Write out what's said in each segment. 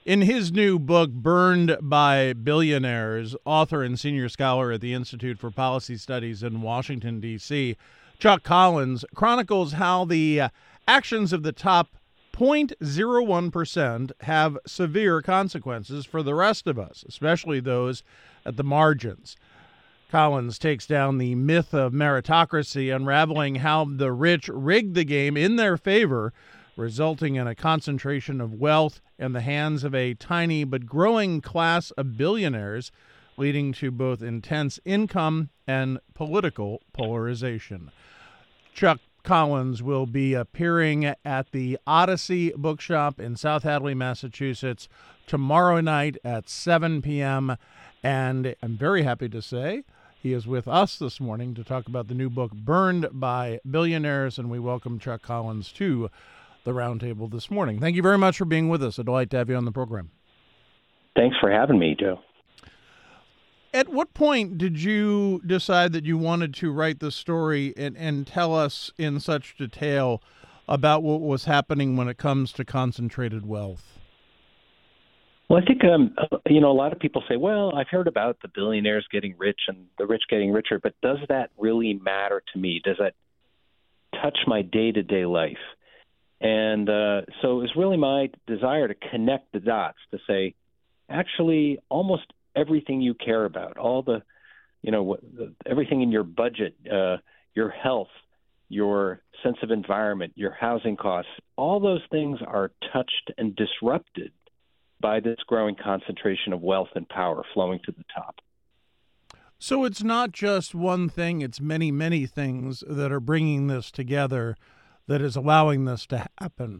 In his new book, Burned by Billionaires, author and senior scholar at the Institute for Policy Studies in Washington, D.C., Chuck Collins chronicles how the actions of the top 0.01% have severe consequences for the rest of us, especially those at the margins. Collins takes down the myth of meritocracy, unraveling how the rich rigged the game in their favor, resulting in a concentration of wealth in the hands of a tiny but growing class of billionaires, leading to both intense income and political polarization. Chuck Collins will be appearing at the Odyssey Bookshop in South Hadley, Massachusetts, tomorrow night at 7 p.m., and I'm very happy to say he is with us this morning to talk about the new book, Burned by Billionaires, and we welcome Chuck Collins to the roundtable this morning. Thank you very much for being with us. A delight to have you on the program. Thanks for having me, Joe. At what point did you decide that you wanted to write this story and tell us in such detail about what was happening when it comes to concentrated wealth? Well, I think, a lot of people say, well, I've heard about the billionaires getting rich and the rich getting richer, but does that really matter to me? Does that touch my day-to-day life? And so it was really my desire to connect the dots to say, actually, almost everything you care about, all the, everything in your budget, your health, your sense of environment, your housing costs, all those things are touched and disrupted by this growing concentration of wealth and power flowing to the top. So it's not just one thing, it's many, many things that are bringing this together that is allowing this to happen.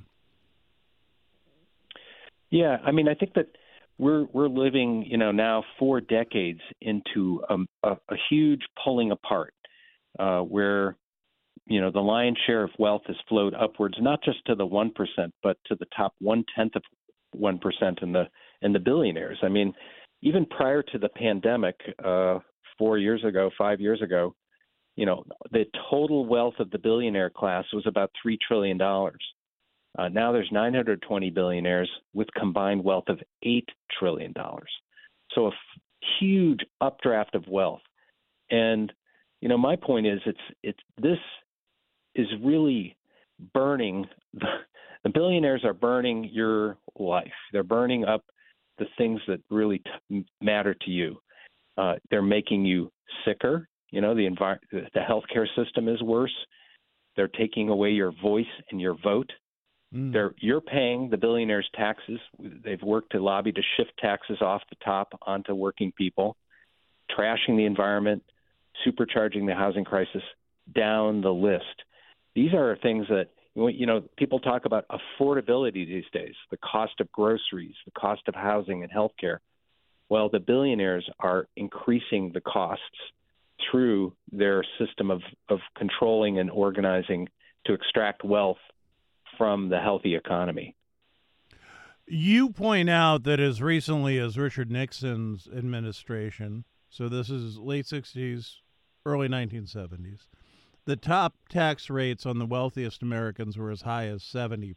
Yeah, I mean, I think that we're living, now 4 decades into a huge pulling apart, where, the lion's share of wealth has flowed upwards, not just to the 1%, but to the top 1/10 of 1% and the billionaires. I mean, even prior to the pandemic, 4 years ago, 5 years ago, the total wealth of the billionaire class was about $3 trillion. Now there's 920 billionaires with combined wealth of $8 trillion. So a huge updraft of wealth. And, my point is this is really burning. The billionaires are burning your life. They're burning up the things that really matter to you. They're making you sicker. The healthcare system is worse. They're taking away your voice and your vote. You're paying the billionaires' taxes. They've worked to lobby to shift taxes off the top onto working people, trashing the environment, supercharging the housing crisis, down the list. These are things that, people talk about affordability these days, the cost of groceries, the cost of housing and healthcare. Well, the billionaires are increasing the costs through their system of controlling and organizing to extract wealth from the healthy economy. You point out that as recently as Richard Nixon's administration, so this is late 60s, early 1970s, the top tax rates on the wealthiest Americans were as high as 70%.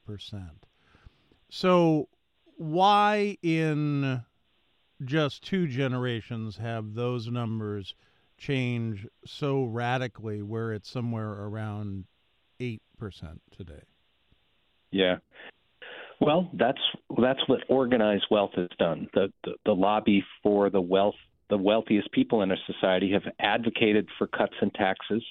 So why in just 2 generations have those numbers change so radically where it's somewhere around 8% today? Yeah. Well, that's what organized wealth has done. The lobby for the wealthiest people in our society have advocated for cuts in taxes.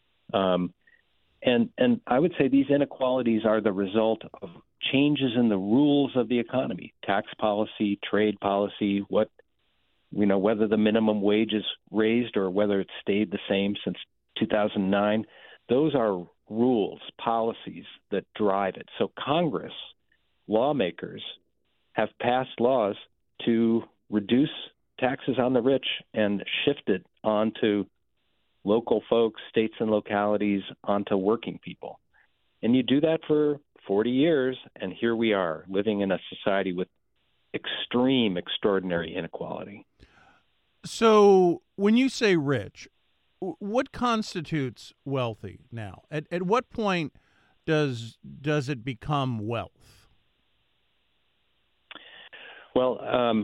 And I would say these inequalities are the result of changes in the rules of the economy, tax policy, trade policy, whether the minimum wage is raised or whether it's stayed the same since 2009. Those are rules, policies that drive it. So Congress, lawmakers have passed laws to reduce taxes on the rich and shift it onto local folks, states and localities, onto working people. And you do that for 40 years, and here we are living in a society with extraordinary inequality. So when you say rich, what constitutes wealthy now? At what point does it become wealth? Well,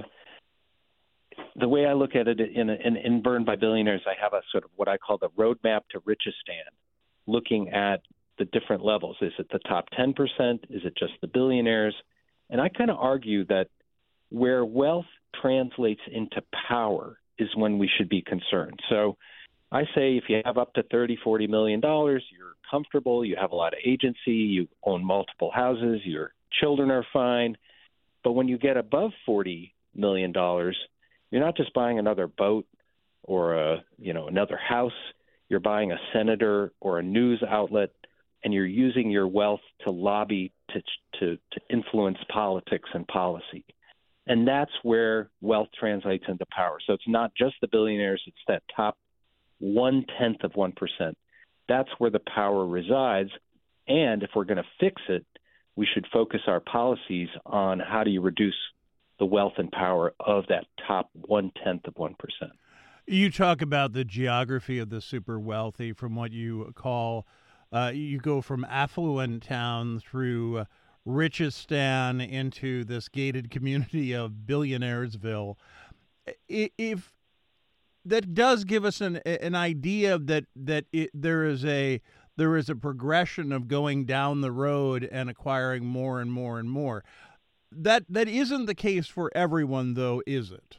the way I look at it in Burned by Billionaires, I have a sort of what I call the roadmap to Richistan, looking at the different levels. Is it the top 10%? Is it just the billionaires? And I kind of argue that where wealth translates into power is when we should be concerned. So I say if you have up to $30-40 million, you're comfortable, you have a lot of agency, you own multiple houses, your children are fine. But when you get above $40 million, you're not just buying another boat or another house. You're buying a senator or a news outlet, and you're using your wealth to lobby to influence politics and policy. And that's where wealth translates into power. So it's not just the billionaires, it's that top 1/10 of 1%. That's where the power resides. And if we're going to fix it, we should focus our policies on how do you reduce the wealth and power of that top 1/10 of 1%. You talk about the geography of the super wealthy from what you call, you go from affluent town through Richistan into this gated community of Billionairesville. If that does give us an idea that there is a progression of going down the road and acquiring more and more and more. That isn't the case for everyone, though, is it?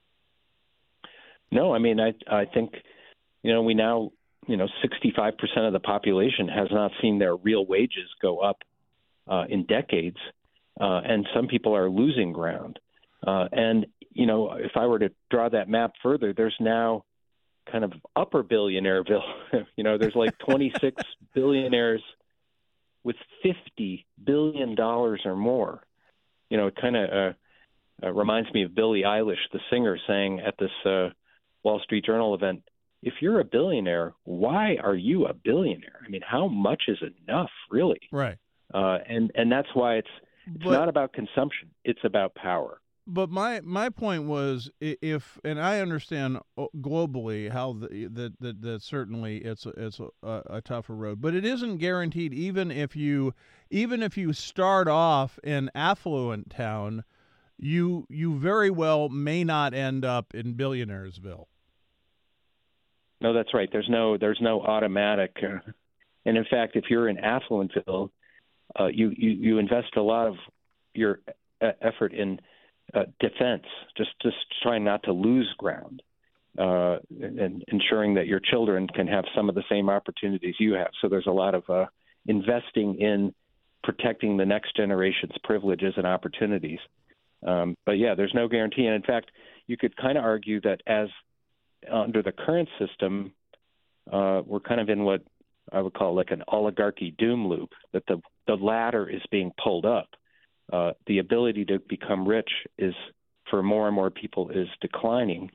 No, I mean, I think, we now, 65% of the population has not seen their real wages go up in decades, and some people are losing ground. And, if I were to draw that map further, there's now kind of upper billionaireville. There's like 26 billionaires with $50 billion or more. It kind of reminds me of Billie Eilish, the singer, saying at this Wall Street Journal event, if you're a billionaire, why are you a billionaire? I mean, how much is enough, really? Right. And that's why it's not about consumption. It's about power. But my point was, and I understand globally how that certainly it's a tougher road, but it isn't guaranteed. Even if you start off in affluent town, you very well may not end up in Billionairesville. No, that's right. There's no automatic, and in fact, if you're in affluentville, you invest a lot of your effort in defense, just trying not to lose ground, and ensuring that your children can have some of the same opportunities you have. So there's a lot of investing in protecting the next generation's privileges and opportunities. But yeah, there's no guarantee. And in fact, you could kind of argue that as under the current system, we're kind of in what I would call like an oligarchy doom loop, that the ladder is being pulled up. The ability to become rich is, for more and more people, is declining.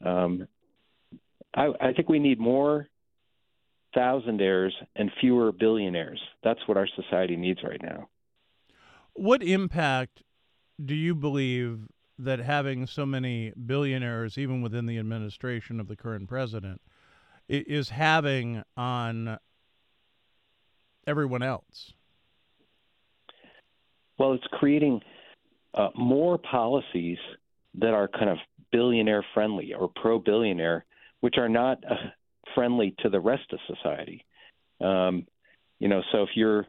I think we need more thousandaires and fewer billionaires. That's what our society needs right now. What impact do you believe that having so many billionaires, even within the administration of the current president, is having on everyone else? Well, it's creating more policies that are kind of billionaire friendly or pro-billionaire, which are not friendly to the rest of society. So if you're,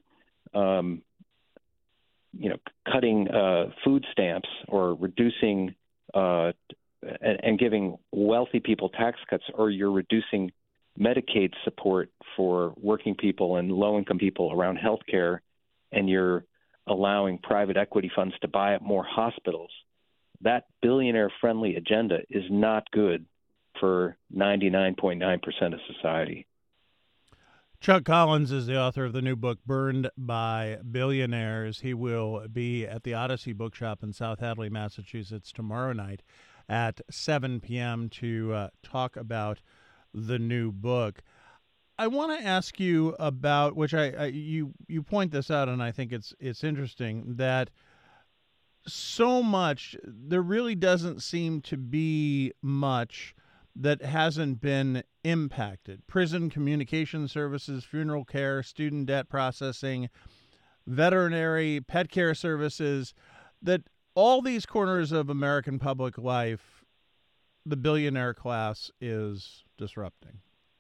cutting food stamps or reducing and giving wealthy people tax cuts, or you're reducing Medicaid support for working people and low-income people around health care, and you're allowing private equity funds to buy up more hospitals, that billionaire-friendly agenda is not good for 99.9% of society. Chuck Collins is the author of the new book, Burned by Billionaires. He will be at the Odyssey Bookshop in South Hadley, Massachusetts, tomorrow night at 7 p.m. to talk about the new book. I want to ask you about, which you point this out, and I think it's interesting, that so much, there really doesn't seem to be much that hasn't been impacted. Prison communication services, funeral care, student debt processing, veterinary, pet care services, that all these corners of American public life, the billionaire class is disrupting.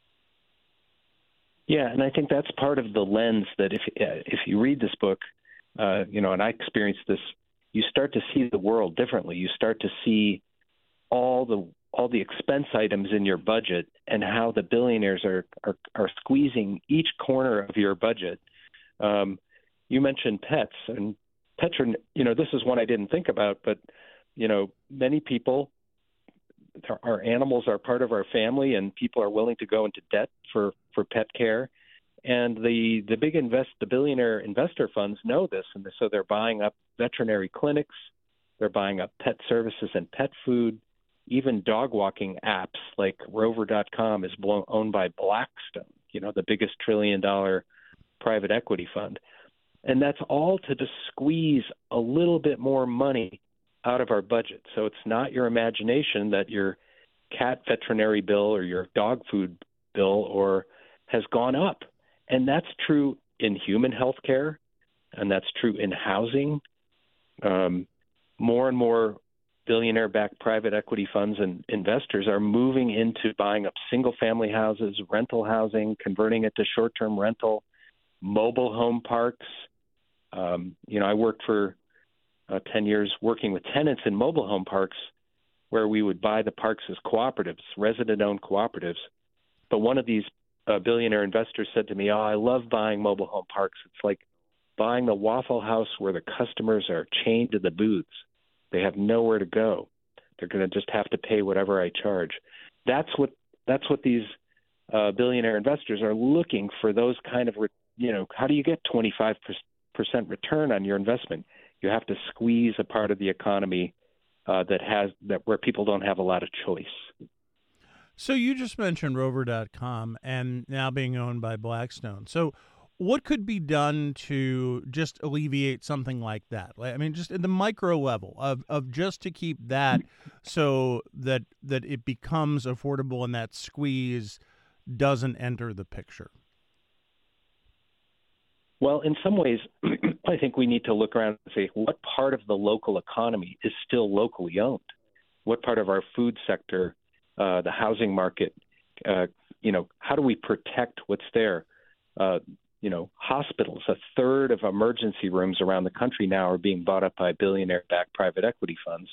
Yeah, and I think that's part of the lens that if you read this book, and I experienced this, you start to see the world differently. You start to see all the expense items in your budget and how the billionaires are squeezing each corner of your budget. You mentioned pets, and pets are, this is one I didn't think about, but, many people, our animals are part of our family, and people are willing to go into debt for pet care. And the billionaire investor funds know this, and so they're buying up veterinary clinics, they're buying up pet services and pet food, even dog walking apps like Rover.com is owned by Blackstone, the biggest $1 trillion private equity fund. And that's all to just squeeze a little bit more money out of our budget. So it's not your imagination that your cat veterinary bill or your dog food bill has gone up. And that's true in human health care, and that's true in housing. More and more billionaire-backed private equity funds and investors are moving into buying up single-family houses, rental housing, converting it to short-term rental, mobile home parks. I worked for 10 years working with tenants in mobile home parks where we would buy the parks as cooperatives, resident-owned cooperatives. But one of these billionaire investors said to me, I love buying mobile home parks. It's like buying the Waffle House where the customers are chained to the booths. They have nowhere to go. They're going to just have to pay whatever I charge. That's what these billionaire investors are looking for, those kind of, how do you get 25% return on your investment? You have to squeeze a part of the economy where people don't have a lot of choice. So you just mentioned Rover.com and now being owned by Blackstone. So what could be done to just alleviate something like that? I mean, just at the micro level of just to keep that so that it becomes affordable and that squeeze doesn't enter the picture. Well, in some ways, I think we need to look around and say, what part of the local economy is still locally owned? What part of our food sector, the housing market, how do we protect what's there? Hospitals, a third of emergency rooms around the country now are being bought up by billionaire-backed private equity funds.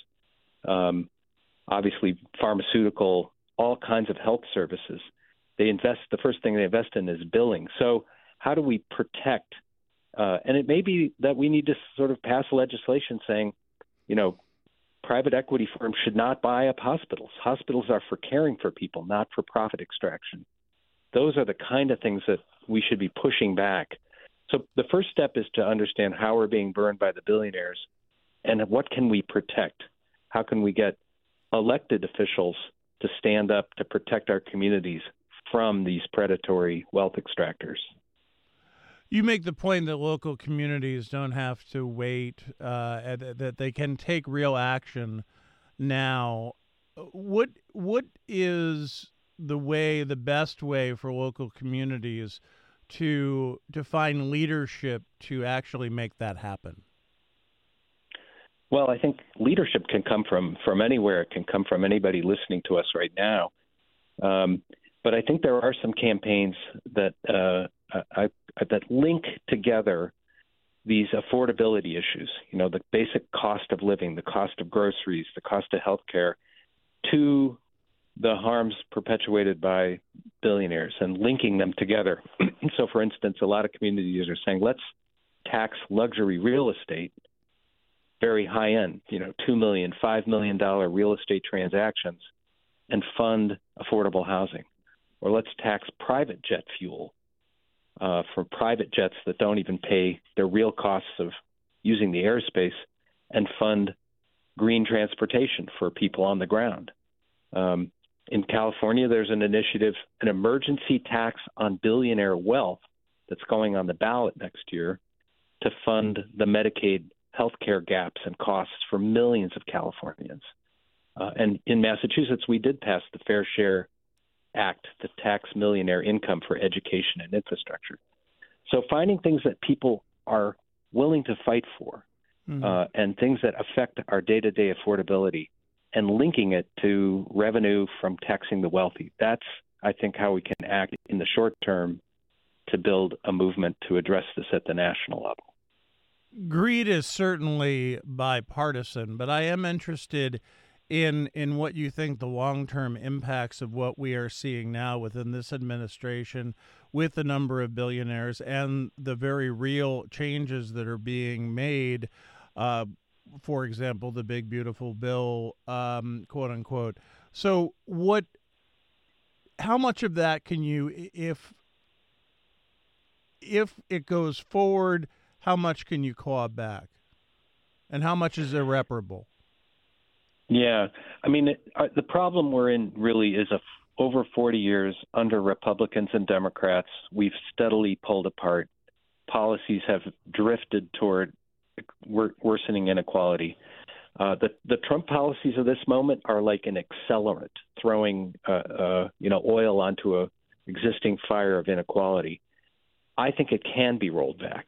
Obviously, pharmaceutical, all kinds of health services. The first thing they invest in is billing. So how do we protect? And it may be that we need to sort of pass legislation saying, private equity firms should not buy up hospitals. Hospitals are for caring for people, not for profit extraction. Those are the kind of things that we should be pushing back. So the first step is to understand how we're being burned by the billionaires and what can we protect? How can we get elected officials to stand up to protect our communities from these predatory wealth extractors? You make the point that local communities don't have to wait, that they can take real action now. What is the best way for local communities to find leadership to actually make that happen? Well, I think leadership can come from anywhere. It can come from anybody listening to us right now. But I think there are some campaigns that that link together these affordability issues, the basic cost of living, the cost of groceries, the cost of healthcare, to the harms perpetuated by billionaires and linking them together. So, for instance, a lot of communities are saying, let's tax luxury real estate, very high end, $2 million, $5 million real estate transactions, and fund affordable housing. Or let's tax private jet fuel for private jets that don't even pay their real costs of using the airspace, and fund green transportation for people on the ground. In California, there's an initiative, an emergency tax on billionaire wealth that's going on the ballot next year to fund the Medicaid healthcare gaps and costs for millions of Californians. And in Massachusetts, we did pass the Fair Share Act to tax millionaire income for education and infrastructure. So finding things that people are willing to fight for and things that affect our day-to-day affordability, and linking it to revenue from taxing the wealthy. That's, I think, how we can act in the short term to build a movement to address this at the national level. Greed is certainly bipartisan, but I am interested in what you think the long-term impacts of what we are seeing now within this administration with the number of billionaires and the very real changes that are being made. For example, the big, beautiful bill, quote unquote. So how much of that can you, if it goes forward, how much can you claw back? And how much is irreparable? Yeah. I mean, the problem we're in really is over 40 years under Republicans and Democrats, we've steadily pulled apart. Policies have drifted toward worsening inequality. The Trump policies of this moment are like an accelerant, throwing oil onto a existing fire of inequality. I think it can be rolled back.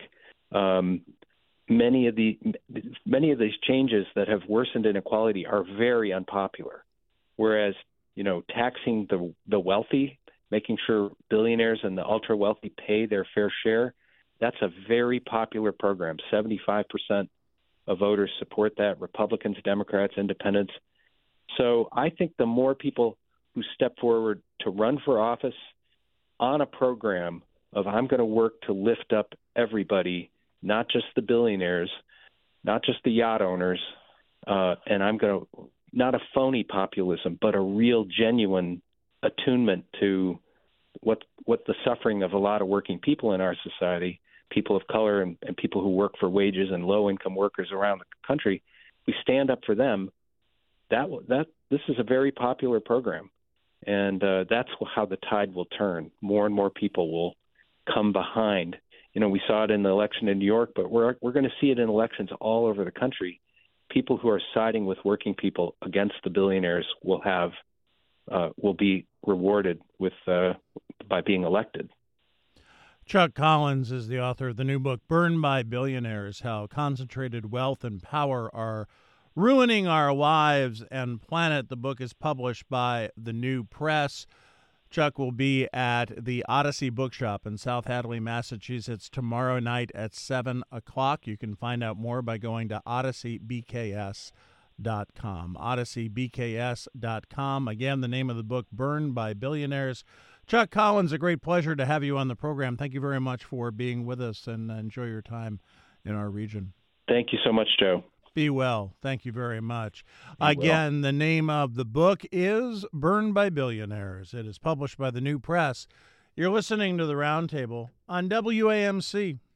Many of these changes that have worsened inequality are very unpopular. Whereas, taxing the wealthy, making sure billionaires and the ultra wealthy pay their fair share, that's a very popular program. 75% of voters support that, Republicans, Democrats, Independents. So I think the more people who step forward to run for office on a program of I'm going to work to lift up everybody, not just the billionaires, not just the yacht owners, and I'm going to, not a phony populism, but a real genuine attunement to what the suffering of a lot of working people in our society, people of color and people who work for wages and low-income workers around the country, we stand up for them. This is a very popular program, and that's how the tide will turn. More and more people will come behind. We saw it in the election in New York, but we're going to see it in elections all over the country. People who are siding with working people against the billionaires will be rewarded by being elected. Chuck Collins is the author of the new book, Burned by Billionaires, How Concentrated Wealth and Power Are Ruining Our Lives and Planet. The book is published by The New Press. Chuck will be at the Odyssey Bookshop in South Hadley, Massachusetts, tomorrow night at 7 o'clock. You can find out more by going to odysseybks.com. odysseybks.com. Again, the name of the book, Burned by Billionaires. Chuck Collins, a great pleasure to have you on the program. Thank you very much for being with us, and enjoy your time in our region. Thank you so much, Joe. Be well. Thank you very much. Again, the name of the book is Burned by Billionaires. It is published by The New Press. You're listening to The Roundtable on WAMC.